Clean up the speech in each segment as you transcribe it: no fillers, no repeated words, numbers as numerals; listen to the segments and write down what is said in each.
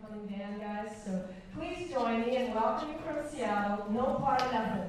up-and-coming band, guys. So please join me in welcoming from Seattle, No Part 11.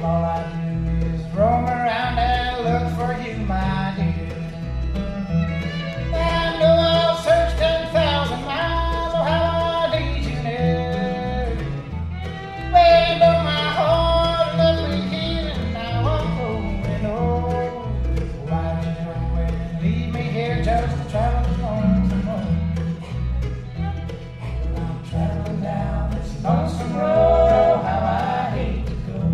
all I do is roam around and look for you, my dear. I know I'll search 10,000 miles, oh how I need you near. Way broke my heart, left me here, and now I'm going home. Why did you go away and leave me here just to travel alone some more? Well, I'm traveling down this lonesome road, oh how I hate to go.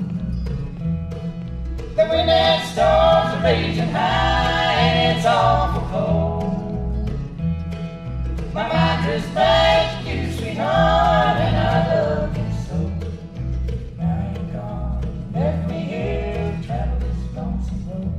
The wind and storms are raging high, and it's awful cold. My mind drifts back to you, sweetheart, and I love you so. Now you're gone, left me here to travel this lonesome road.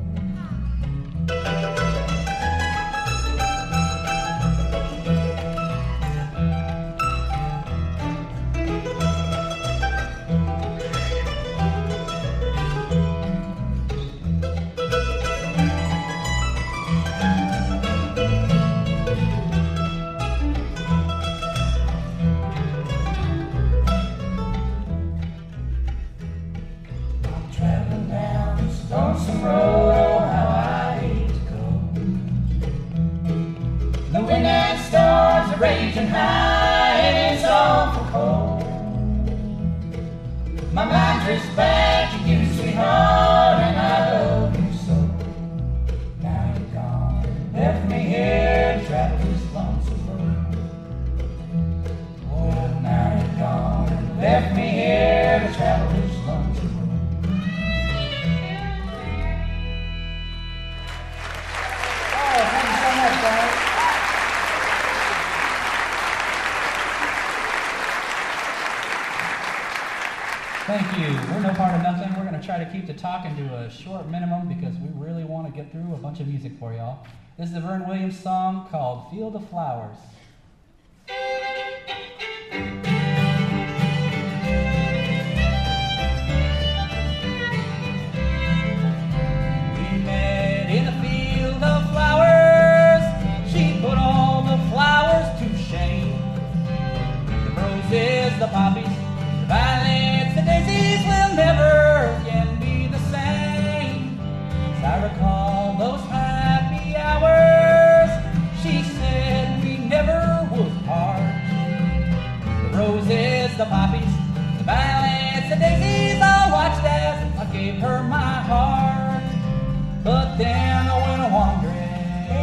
Traveling down this lonesome road, oh how I hate to go. The wind and storms are raging high, and it's awful cold. My mind drifts back to you, sweetheart, and I love you so. Now you're gone, left me here to travel this lonesome road. Oh, now you're gone, and left me here to travel this lonesome road. Thank you. We're No Part of Nothing. We're going to try to keep the talking to a short minimum because we really want to get through a bunch of music for y'all. This is the Vern Williams song called Field of Flowers. We met in a field of flowers. She put all the flowers to shame. The roses, the poppies, the violets, the daisies will never again be the same. As I recall those happy hours, she said we never would part. The roses, the poppies, the violets, the daisies, I watched as I gave her my heart. But then I went a-wandering,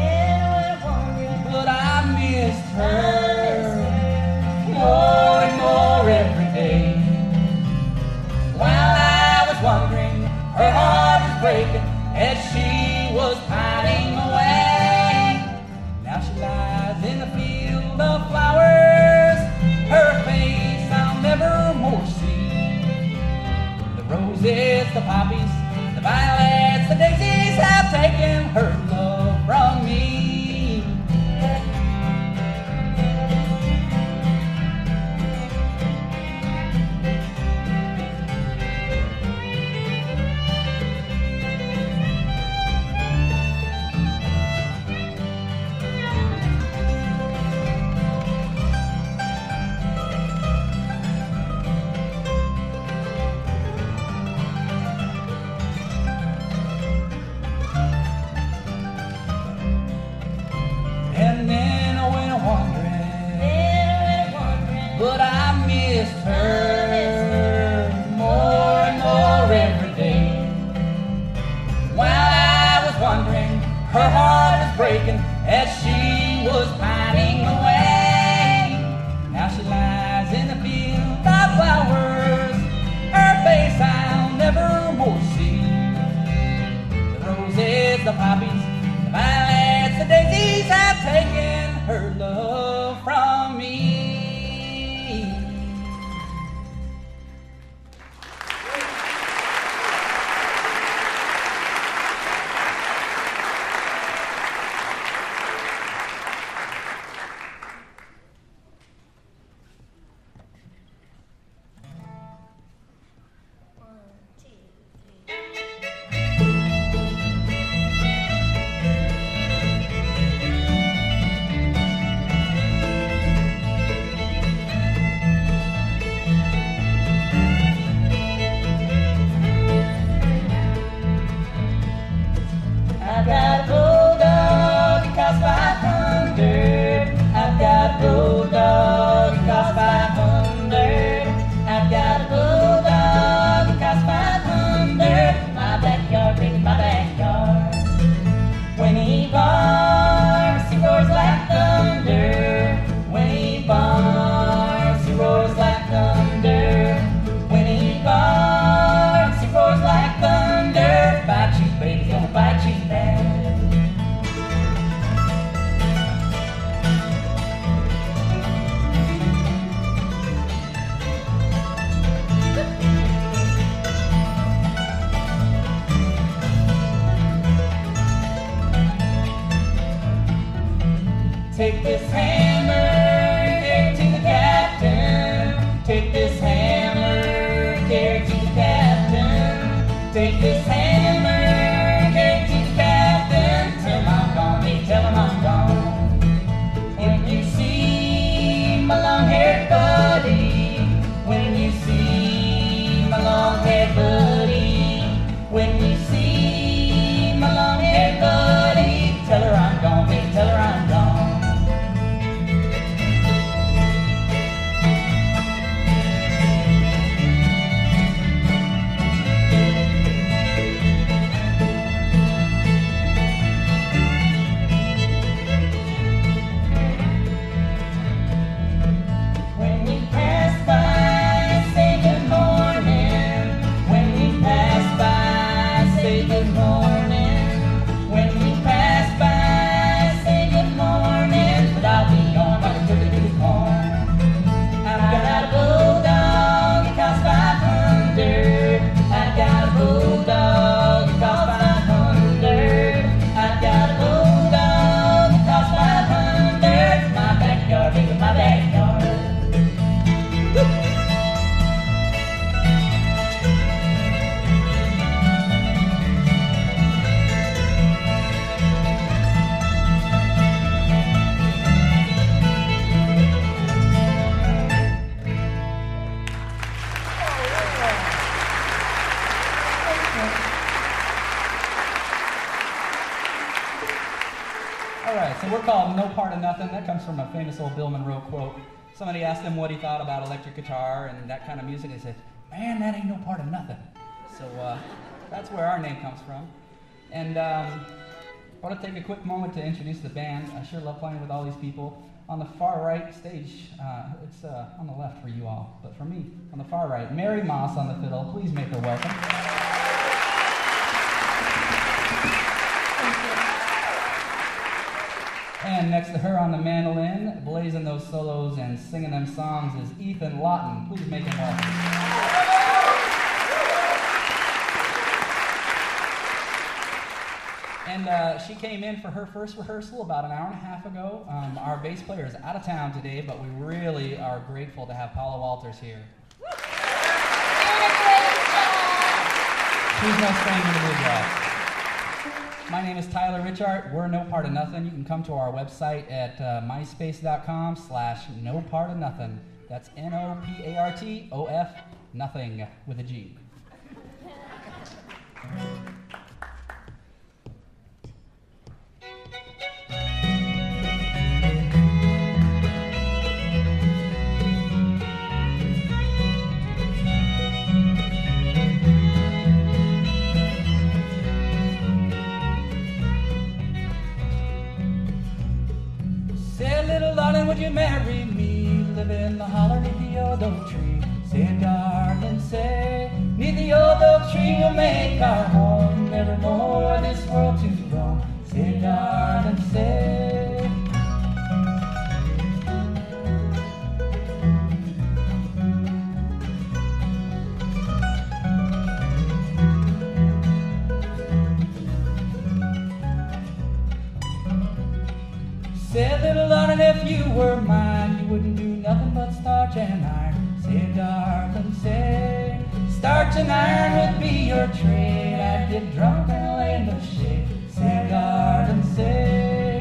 but I missed her more and more every day. While I was wondering, her heart was breaking as she was pining away. Now she lies in a field of flowers, her face I'll never more see. The roses, the poppies, the violets, the daisies have taken her love from me. Take this hammer, carry it to the captain. Take this hammer, carry it to the captain. Take this hammer, carry it to the captain. Tell him I'm gone, hey, tell him I'm gone. When you see my long-haired buddy, when you see my long-haired buddy, when you see my long-haired buddy, tell her I'm gone, baby, tell her I'm gone. When you pass by, say good morning. When you pass by, say good morning. When you pass by, say good morning. But I'll be gone like a turkey to the corn. I've got a bulldog, it costs 500. I've got a bulldog, it costs 500. I've got a bulldog, it costs 500. My backyard, baby, my backyard. All right, so we're called No Part of Nothing. That comes from a famous old Bill Monroe quote. Somebody asked him what he thought about electric guitar and that kind of music. He said, man, that ain't no part of nothing. So that's where our name comes from. And I want to take a quick moment to introduce the band. I sure love playing with all these people. On the far right stage, it's on the left for you all, but for me, on the far right, Mary Moss on the fiddle. Please make her welcome. And next to her on the mandolin, blazing those solos and singing them songs is Ethan Lawton. Please make him welcome. And she came in for her first rehearsal about an hour and a half ago. Our bass player is out of town today, but we really are grateful to have Paula Walters here. She's no stranger to bluegrass. My name is Tyler Richart. We're No Part of Nothing. You can come to our website at myspace.com/nopartofnothing. That's NOPARTOF nothing with a G. Darling, would you marry me? Live in the holler neath the old oak tree. Say, darling, say, neath the old oak tree we'll make our home. Nevermore this world to roam. Say, darling, say. Say, little darling, if you were mine, you wouldn't do nothing but starch and iron. Say, darling, say, starch and iron would be your trade. I'd get drunk and lay in the shade. Say, darling, say.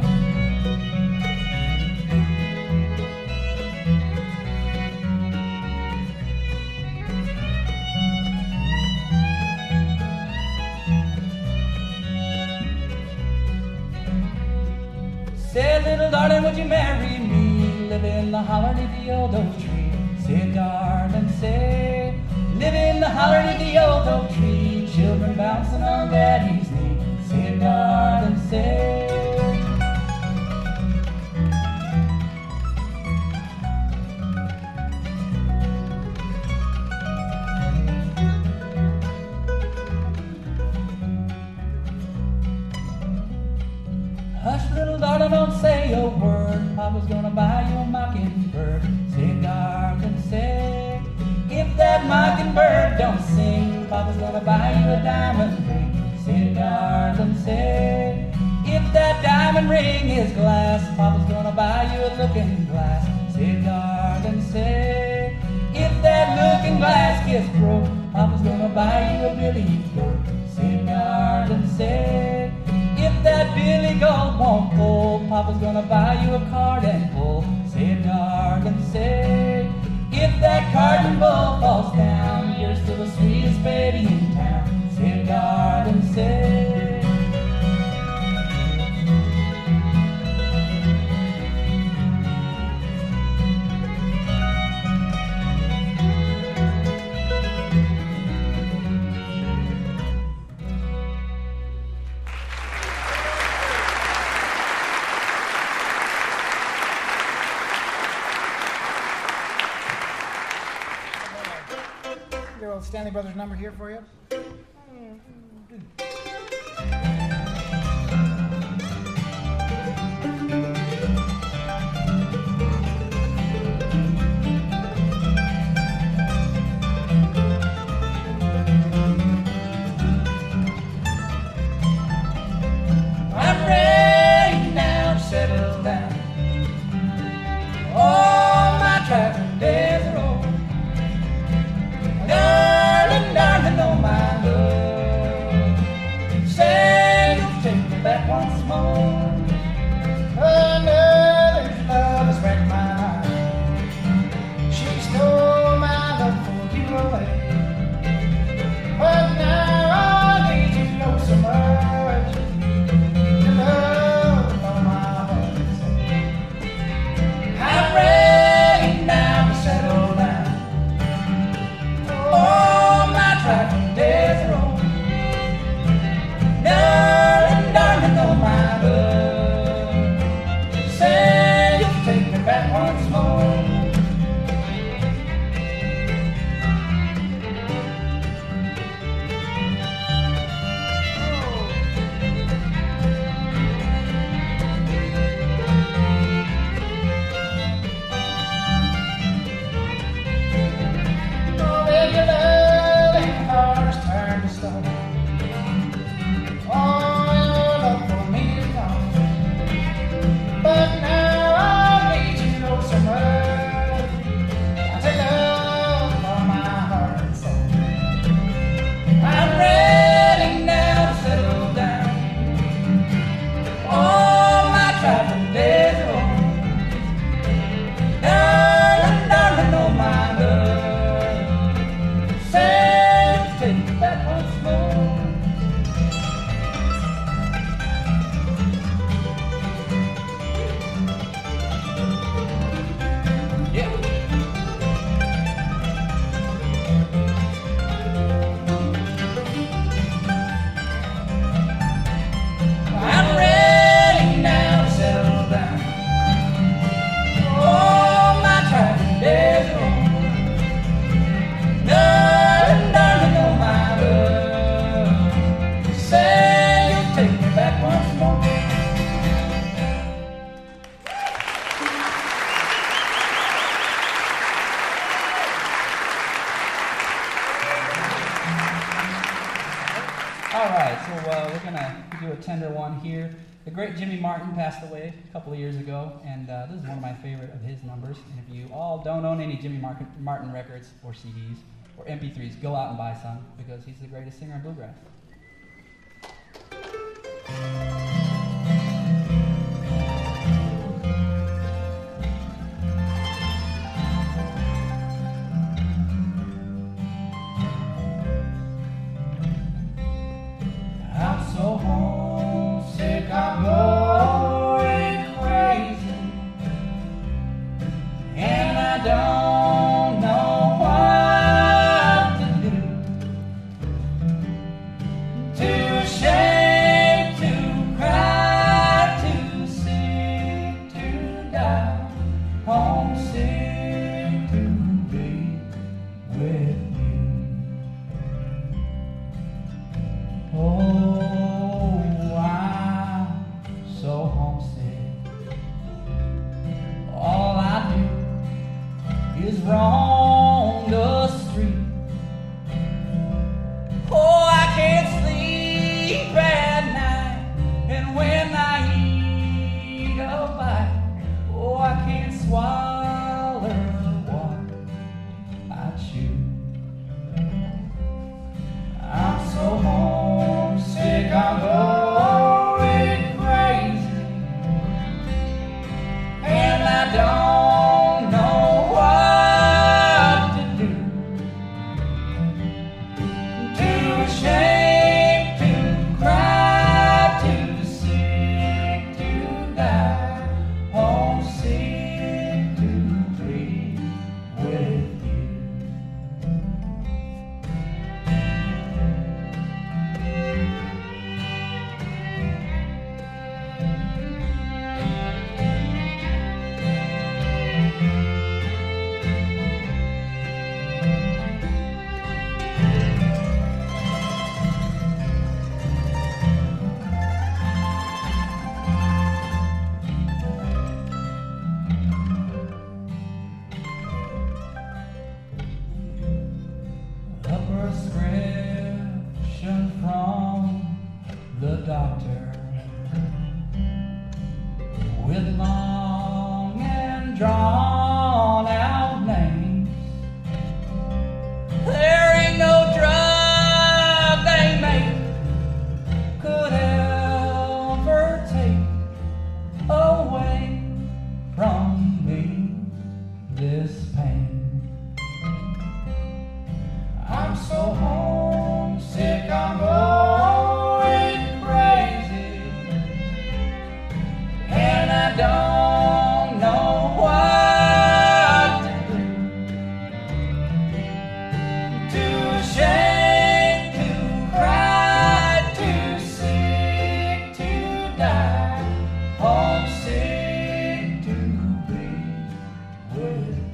Say, little darling, would you marry me? Live in the holler neath the old oak tree. Say, darling, say, live in the holler neath the old oak tree. Children bouncing on daddy's knee. Say, darling, say. Hush, little darling, don't say a word. Papa's gonna buy you a mockingbird. Say, darling, say. If that mockingbird don't sing, Papa's gonna buy you a diamond ring. Say, darling, say. If that diamond ring everything is glass. Papa's gonna buy you a looking glass. Say, darling, say, if that looking glass gets broke, Papa's gonna buy you a Billy Goat. Say, darling, say, if that Billy Goat won't pull, Papa's gonna buy you a cart and pull. Say, darling, say, if that cart and bull falls down, you're still the sweetest baby in town. Say, darling, say. Your old Stanley Brothers number here for you. I'm ready now to settle down. All my traffic days are over. Darling, darling, oh my love, say you'll take me back once more. Another love has wrecked my life. She stole my love for you away. But now I need you know so much. Your love with all my heart. I'm ready now to settle down. All my trifling days are over. Darling, darling, oh my love, say you'll take me back once more. Oh, baby, your loving heart has turned to stone. All your love for me is gone. But now I need you know so much. I take love with all my heart and soul. I'm ready now to settle down. All my trifling days are over. Darling, darling, oh my love, say you'll take me back once more. Yeah. I'm ready now to settle down. All my trifling days are over. Darling, darling, oh my love, say you'll take me back once more. All right, so we're gonna do a tender one here. The great Jimmy Martin passed away a couple of years ago, and this is one of my favorite of his numbers. And if you all don't own any Jimmy Martin records or CDs or MP3s, go out and buy some because he's the greatest singer in bluegrass. I'm so homesick, I'm going crazy, and I don't know what to do. Too ashamed to cry. swallow what I chew. I'm so homesick, I'm going crazy, and I don't know what to do. Too ashamed to cry, too sick to die, homesick to be with you. A prescription from the doctor with long and drawn out names. There ain't no drug they make could ever take away from me this pain. I'm so homesick, I'm going crazy, and I don't know what to do. Too ashamed to cry, too sick to die, homesick to be with you.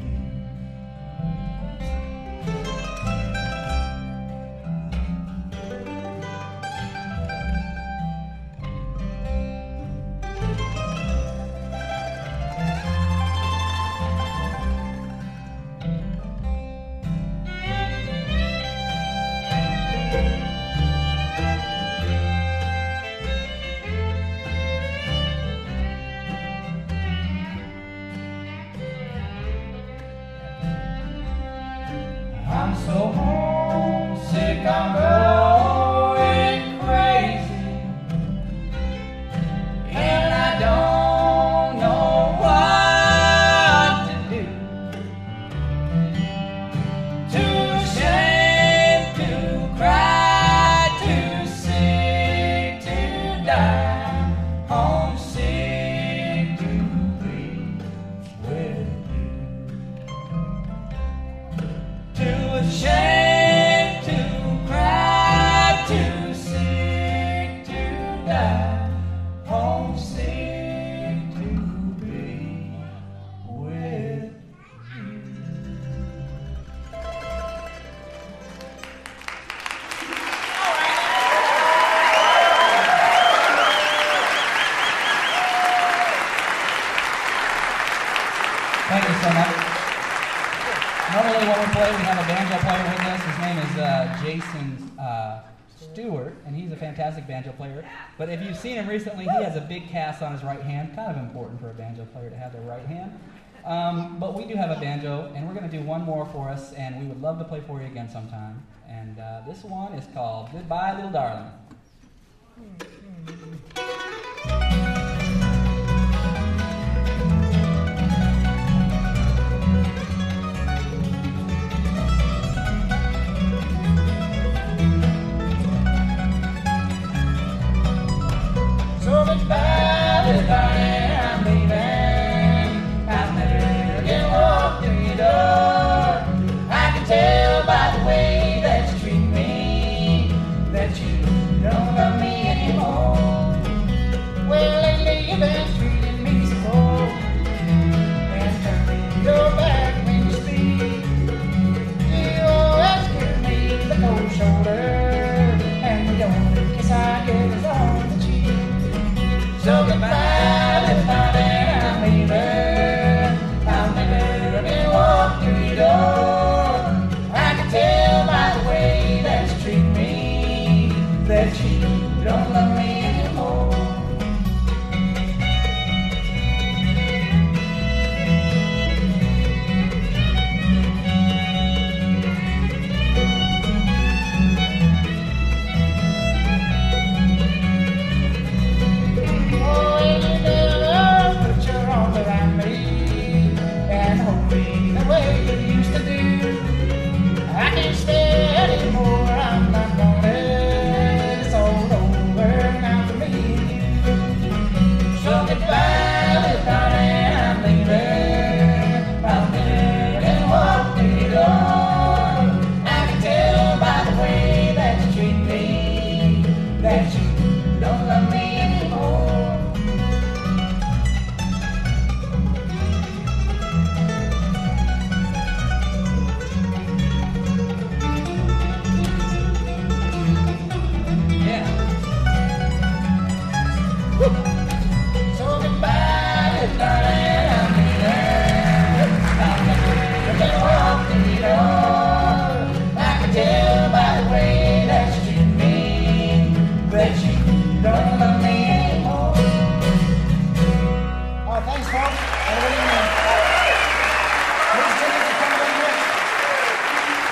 I'm so homesick, I'm going crazy, and I don't know what to do. Too ashamed to cry, too sick to die, homesick to be with you. Too ashamed to cry, too sick to die, homesick to be with you. Thank you so much. Normally when we play, we have a banjo player with us. His name is Jason Stewart, and he's a fantastic banjo player. But if you've seen him recently, he has a big cast on his right hand. Kind of important for a banjo player to have their right hand. But we do have a banjo, and we're going to do one more for us, and we would love to play for you again sometime. And this one is called Goodbye, Little Darling. So goodbye, little darling, I'm leaving. I'll never again walk through your door. I can tell by the way that you treat me that you don't love me anymore.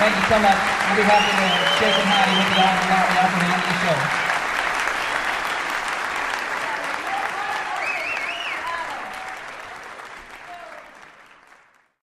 Thank you so much. We'll be happy to shake and howdy with you all at the end of the show.